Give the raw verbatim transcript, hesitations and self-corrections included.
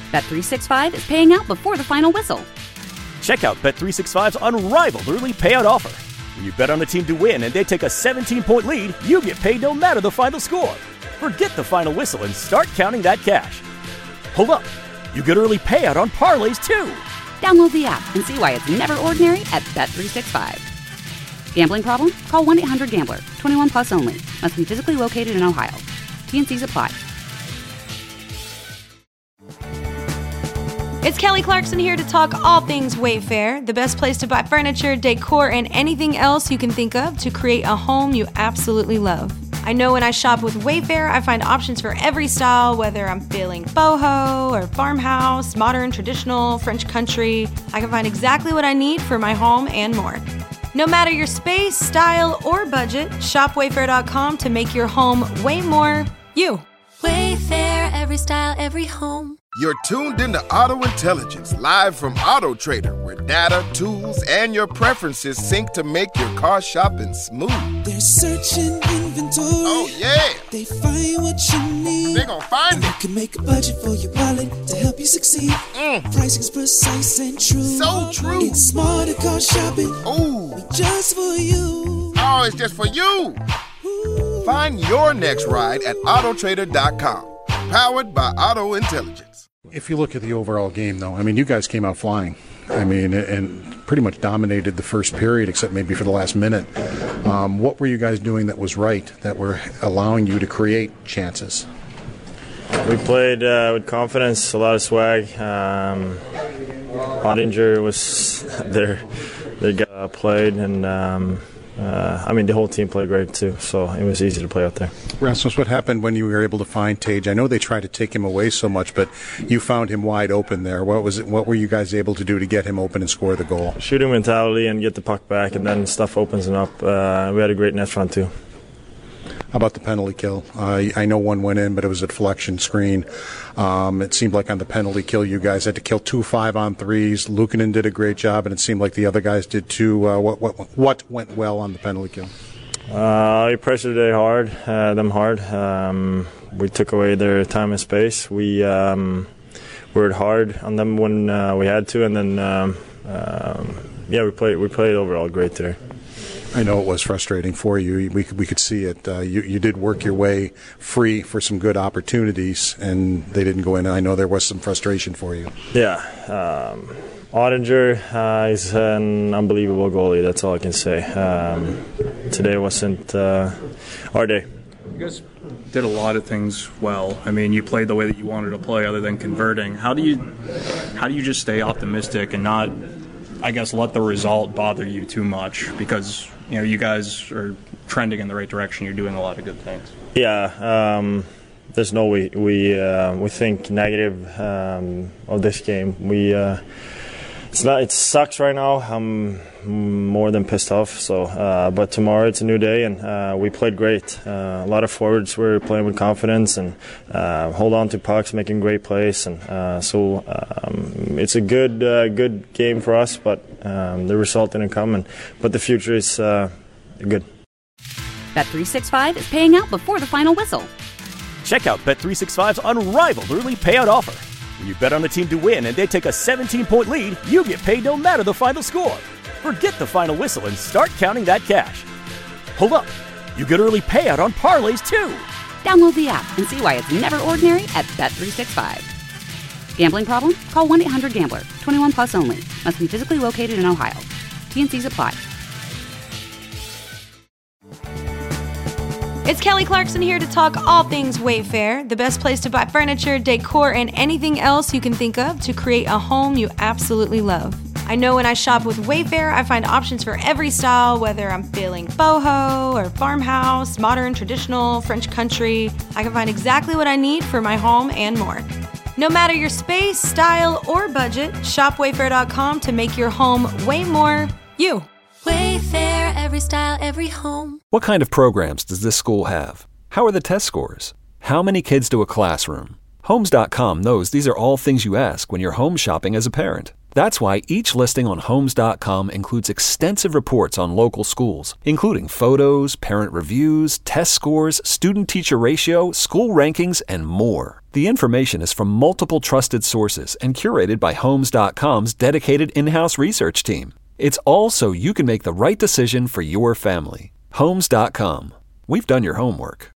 Bet three sixty-five is paying out before the final whistle. Check out Bet three sixty-five's unrivaled early payout offer. When you bet on a team to win and they take a seventeen-point lead, you get paid no matter the final score. Forget the final whistle and start counting that cash. Hold up. You get early payout on parlays, too. Download the app and see why it's never ordinary at Bet three sixty-five. Gambling problem? Call one eight hundred gambler. twenty-one plus only. Must be physically located in Ohio. T and Cs apply. It's Kelly Clarkson here to talk all things Wayfair, the best place to buy furniture, decor, and anything else you can think of to create a home you absolutely love. I know when I shop with Wayfair, I find options for every style, whether I'm feeling boho or farmhouse, modern, traditional, French country. I can find exactly what I need for my home and more. No matter your space, style, or budget, shop wayfair dot com to make your home way more you. Wayfair, every style, every home. You're tuned into Auto Intelligence, live from Auto Trader, where data, tools, and your preferences sync to make your car shopping smooth. They're searching inventory. Oh, yeah. They find what you need. They're gonna find and it. You can make a budget for your wallet to help you succeed. Mm. Pricing's precise and true. So true. It's smarter car shopping. Ooh. Just for you. Oh, it's just for you. Ooh. Find your next ride at auto trader dot com. Powered by Auto Intelligence. If you look at the overall game, though, I mean, you guys came out flying. I mean, and pretty much dominated the first period, except maybe for the last minute. Um, what were you guys doing that was right, that were allowing you to create chances? We played uh, with confidence, a lot of swag. Um, Ottinger was their, their guy uh, played, and um, uh, I mean, the whole team played great too, so it was easy to play out there. Rasmus, what happened when you were able to find Tage? I know they tried to take him away so much, but you found him wide open there. What was it? What were you guys able to do to get him open and score the goal? Shooting mentality and get the puck back, and then stuff opens up. Uh, we had a great net front too. How about the penalty kill? Uh, I know one went in, but it was a deflection screen. Um, it seemed like on the penalty kill, you guys had to kill two five on threes. Luukkonen did a great job, and it seemed like the other guys did too. Uh, what, what what went well on the penalty kill? Uh, we pressured they hard, uh, them hard. Um, we took away their time and space. We um, worked hard on them when uh, we had to, and then um, um, yeah, we played. We played overall great there. I know it was frustrating for you. We we could see it. Uh, you you did work your way free for some good opportunities, and they didn't go in. And I know there was some frustration for you. Yeah, um, Ottinger uh, is an unbelievable goalie. That's all I can say. Um, today wasn't uh, our day. You guys did a lot of things well. I mean, you played the way that you wanted to play, other than converting. How do you how do you just stay optimistic and not, I guess, let the result bother you too much? Because you know, you guys are trending in the right direction. You're doing a lot of good things. Yeah, um, there's no way we uh, we think negative um, of this game. We uh, it's not it sucks right now. I'm more than pissed off. So, uh, but tomorrow it's a new day, and uh, we played great. Uh, a lot of forwards were playing with confidence and uh, hold on to pucks, making great plays, and uh, so um, it's a good uh, good game for us. But um, the result didn't come, and but the future is uh, good. Bet three sixty-five is paying out before the final whistle. Check out Bet three sixty-five's unrivaled early payout offer. When you bet on a team to win and they take a seventeen-point lead, you get paid no matter the final score. Forget the final whistle and start counting that cash. Hold up. You get early payout on parlays, too. Download the app and see why it's never ordinary at Bet three sixty-five. Gambling problem? Call one eight hundred gambler. twenty-one plus only. Must be physically located in Ohio. T and Cs apply. It's Kelly Clarkson here to talk all things Wayfair, the best place to buy furniture, decor, and anything else you can think of to create a home you absolutely love. I know when I shop with Wayfair, I find options for every style, whether I'm feeling boho or farmhouse, modern, traditional, French country. I can find exactly what I need for my home and more. No matter your space, style, or budget, shop wayfair dot com to make your home way more you. Wayfair, every style, every home. What kind of programs does this school have? How are the test scores? How many kids to a classroom? Homes dot com knows these are all things you ask when you're home shopping as a parent. That's why each listing on Homes dot com includes extensive reports on local schools, including photos, parent reviews, test scores, student-teacher ratio, school rankings, and more. The information is from multiple trusted sources and curated by Homes dot com's dedicated in-house research team. It's all so you can make the right decision for your family. Homes dot com. We've done your homework.